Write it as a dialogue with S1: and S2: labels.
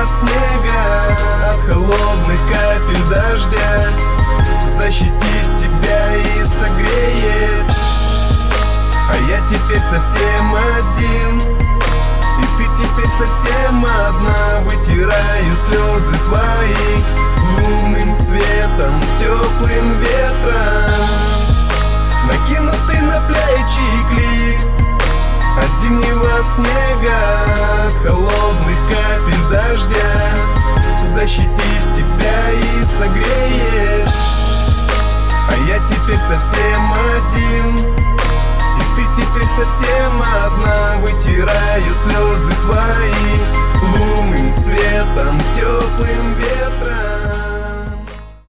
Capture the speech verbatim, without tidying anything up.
S1: снега, от холодных капель дождя, защитит тебя и согреет. А я теперь совсем один, и ты теперь совсем одна. Вытираю слезы твои лунным светом, теплым ветром, накинутый на плечи клик от зимнего снега, от холодных капель дождя, защитит тебя и согреет. А я теперь совсем один, и ты теперь совсем одна. Вытираю слезы твои лунным светом, теплым ветром.